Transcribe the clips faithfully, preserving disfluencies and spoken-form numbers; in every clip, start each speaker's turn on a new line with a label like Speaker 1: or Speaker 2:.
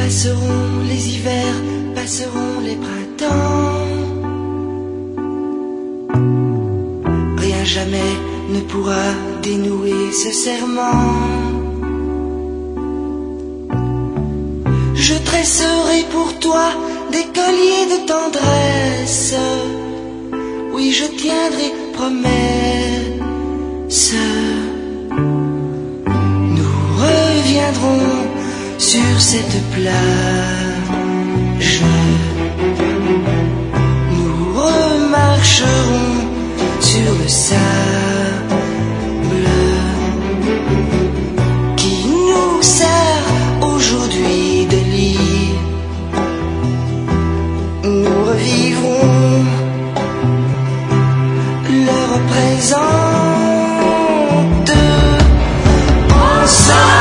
Speaker 1: Passeront les hivers, passeront les printemps. Rien jamais ne pourra dénouer ce serment. Je tresserai pour toi des colliers de tendresse. Oui, je tiendrai promesse. Nous reviendrons sur cette plage. Nous remarcherons sur le sable qui nous sert aujourd'hui de lit. Nous revivrons l'heure présente ensemble.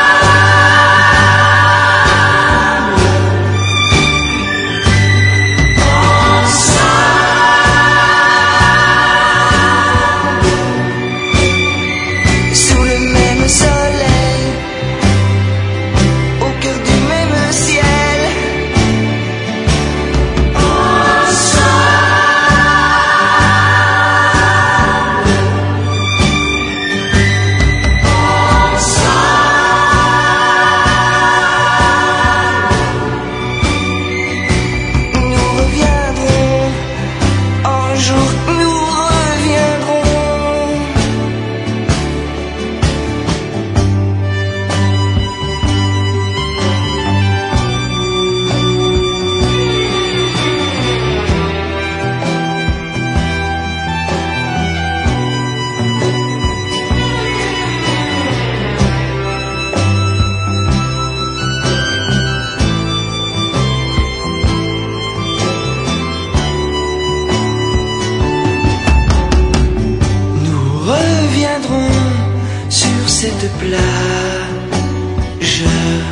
Speaker 1: Cette plage,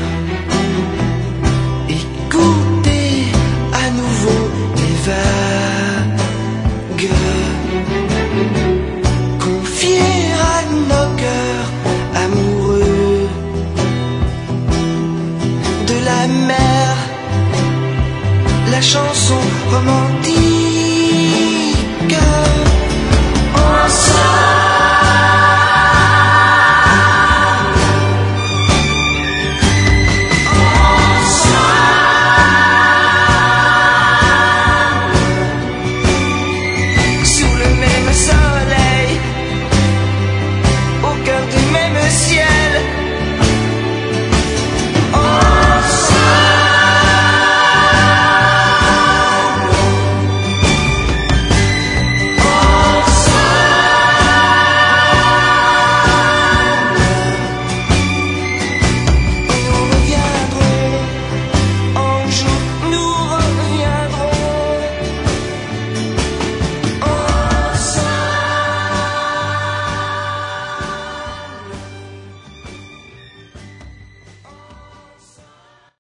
Speaker 1: écoutez à nouveau les vagues, confier à nos cœurs amoureux de la mer la chanson romantique ensemble.